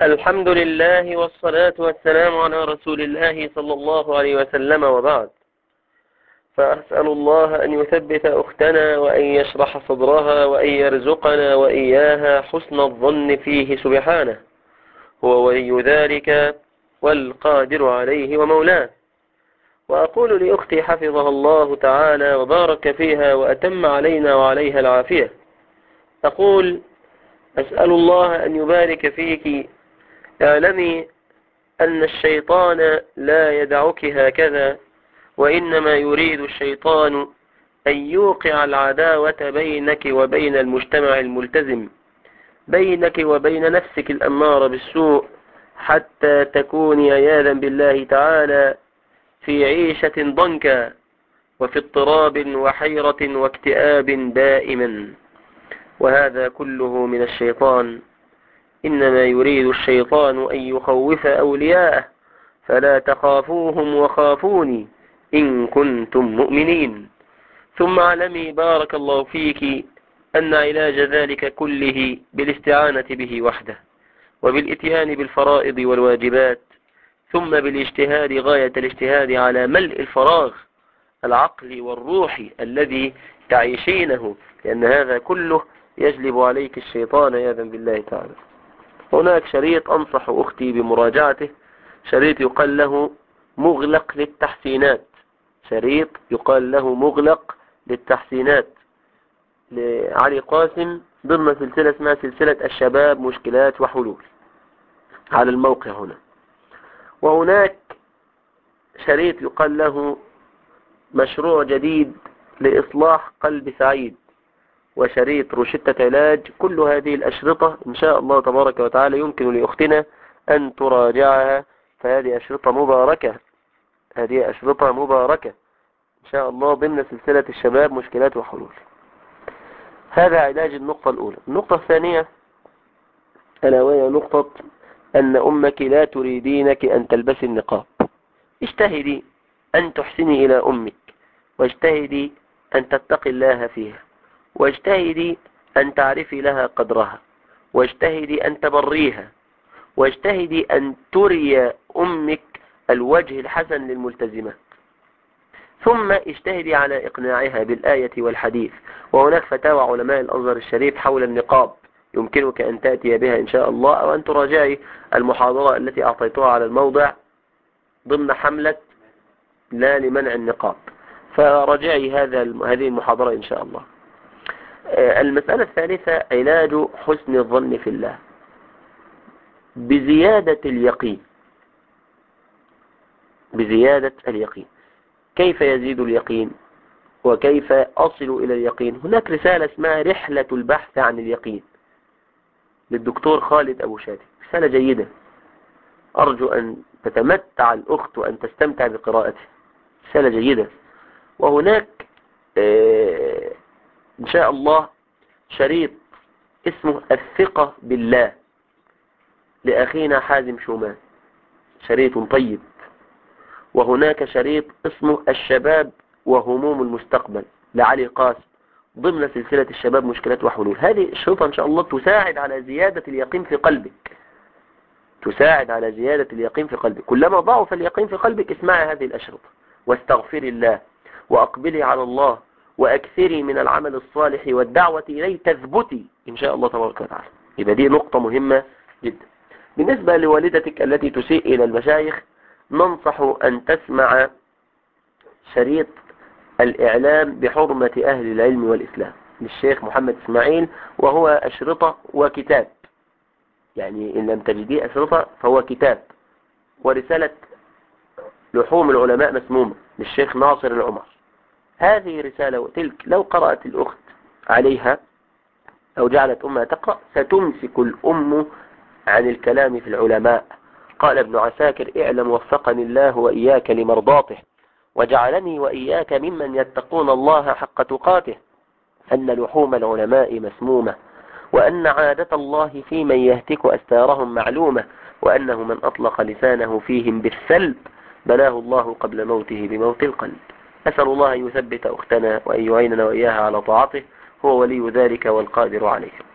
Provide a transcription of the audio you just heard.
الحمد لله والصلاة والسلام على رسول الله صلى الله عليه وسلم، وبعد. فأسأل الله أن يثبت أختنا وأن يشرح صدرها وأن يرزقنا وإياها حسن الظن فيه سبحانه، هو ولي ذلك والقادر عليه ومولاه. وأقول لأختي حفظها الله تعالى وبارك فيها وأتم علينا وعليها العافية، أقول: أسأل الله أن يبارك فيك. اعلمي أن الشيطان لا يدعك هكذا، وإنما يريد الشيطان أن يوقع العداوة بينك وبين المجتمع الملتزم، بينك وبين نفسك الأمارة بالسوء، حتى تكوني عياذا بالله تعالى في عيشة ضنكا وفي اضطراب وحيرة واكتئاب دائما، وهذا كله من الشيطان. إنما يريد الشيطان أن يخوف أولياءه، فلا تخافوهم وخافوني إن كنتم مؤمنين. ثم اعلمي بارك الله فيك أن علاج ذلك كله بالاستعانة به وحده، وبالإتيان بالفرائض والواجبات، ثم بالاجتهاد غاية الاجتهاد على ملء الفراغ العقلي والروحي الذي تعيشينه، لأن هذا كله يجلب عليك الشيطان عياذا بالله تعالى. هناك شريط أنصح أختي بمراجعته، شريط يقال له مغلق للتحسينات، شريط يقال له مغلق للتحسينات لعلي قاسم، ضمن سلسلة اسمها سلسلة الشباب مشكلات وحلول، على الموقع هنا. وهناك شريط يقال له مشروع جديد لإصلاح قلب سعيد، وشريط روشتة علاج. كل هذه الأشرطة إن شاء الله تبارك وتعالى يمكن لأختنا أن تراجعها، فهذه أشرطة مباركة، هذه أشرطة مباركة إن شاء الله ضمن سلسلة الشباب مشكلات وحلول. هذا علاج النقطة الأولى. النقطة الثانية ألا وهي نقطة أن أمك لا تريدينك أن تلبسي النقاب. اجتهدي أن تحسني إلى أمك، واجتهدي أن تتقي الله فيها، واجتهدي أن تعرفي لها قدرها، واجتهدي أن تبريها، واجتهدي أن تري أمك الوجه الحسن للملتزمات، ثم اجتهدي على إقناعها بالآية والحديث. وهناك فتاوى علماء الأزهر الشريف حول النقاب يمكنك أن تأتي بها إن شاء الله، أو أن تراجعي المحاضرة التي أعطيتها على الموضع ضمن حملة لا لمنع النقاب، فراجعي هذه المحاضرة إن شاء الله. المسألة الثالثة علاج حسن الظن في الله بزيادة اليقين. بزيادة اليقين. كيف يزيد اليقين وكيف أصل إلى اليقين؟ هناك رسالة اسمها رحلة البحث عن اليقين للدكتور خالد أبو شادي، رسالة جيدة، أرجو أن تتمتع الأخت وأن تستمتع بقراءته، رسالة جيدة. وهناك إن شاء الله شريط اسمه الثقة بالله لأخينا حازم شومان، شريط طيب. وهناك شريط اسمه الشباب وهموم المستقبل لعلي قاسم، ضمن سلسلة الشباب مشكلات وحلول. هذه الشروط إن شاء الله تساعد على زيادة اليقين في قلبك، تساعد على زيادة اليقين في قلبك. كلما ضعف اليقين في قلبك اسمعي هذه الأشرطة، واستغفري الله، وأقبلي على الله، وأكثري من العمل الصالح والدعوة إليه، تثبتي إن شاء الله تبارك وتعالى. يبقى دي نقطة مهمة جدا. بالنسبة لوالدتك التي تسيء إلى المشايخ، ننصح أن تسمع شريط الإعلام بحرمة أهل العلم والإسلام للشيخ محمد إسماعيل، وهو أشرطة وكتاب، يعني إن لم تجديه أشرطة فهو كتاب. ورسالة لحوم العلماء مسمومة للشيخ ناصر العمر، هذه رسالة وتلك لو قرأت الأخت عليها أو جعلت أمها تقرأ ستمسك الأم عن الكلام في العلماء. قال ابن عساكر: اعلم وفقني الله وإياك لمرضاته، وجعلني وإياك ممن يتقون الله حق تقاته، أن لحوم العلماء مسمومة، وأن عادة الله في من يهتك أستارهم معلومة، وأنه من أطلق لسانه فيهم بالسلب بلاه الله قبل موته بموت القلب. أسأل الله أن يثبت أختنا وأن يعيننا وإياها على طاعته، هو ولي ذلك والقادر عليه.